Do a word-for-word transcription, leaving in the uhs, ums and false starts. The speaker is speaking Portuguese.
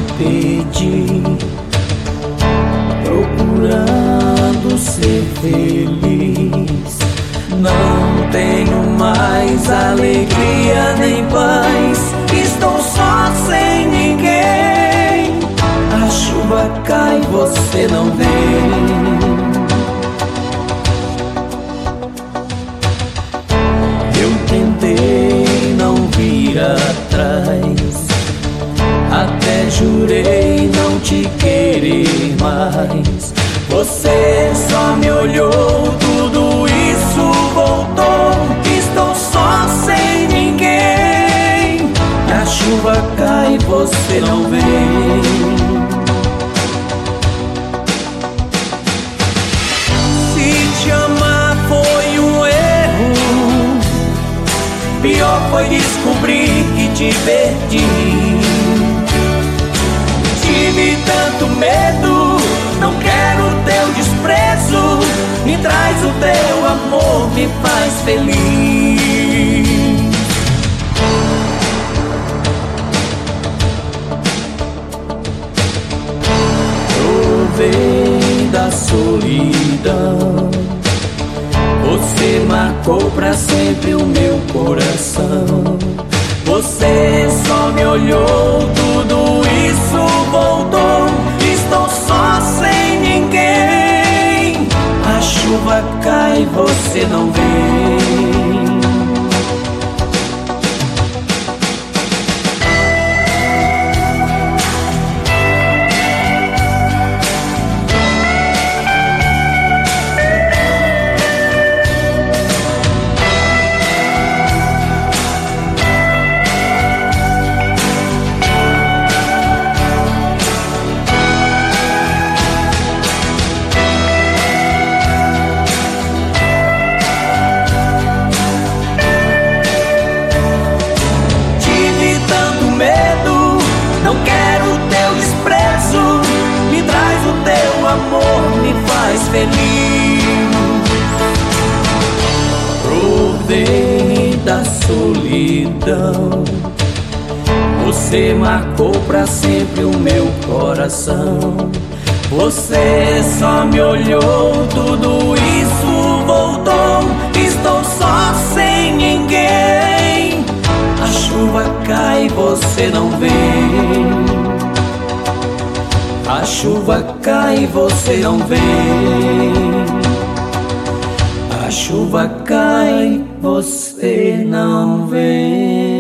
perdi, procurando ser feliz. Não tenho mais alegria nem paz, estou só sem ninguém. A chuva cai, você não vem. Eu tentei não vir atrás, até jurei não te querer mais. Você só me olhou, tudo isso voltou. Estou só sem ninguém. A chuva cai, você não vem. Se te amar foi um erro, pior foi descobrir que te perdi. Tive tanto medo, não quero teu desprezo. Me traz o teu amor, me faz feliz. Provei da solidão, você marcou pra sempre o meu coração. Você só me olhou, tudo isso voltou. Estou só sem ninguém. A chuva cai, você não vem. Amor me faz feliz. Provei da solidão, você marcou pra sempre o meu coração. Você só me olhou, tudo isso voltou. Estou só sem ninguém. A chuva cai, você não vem. A chuva cai, você não vem. A chuva cai, você não vem.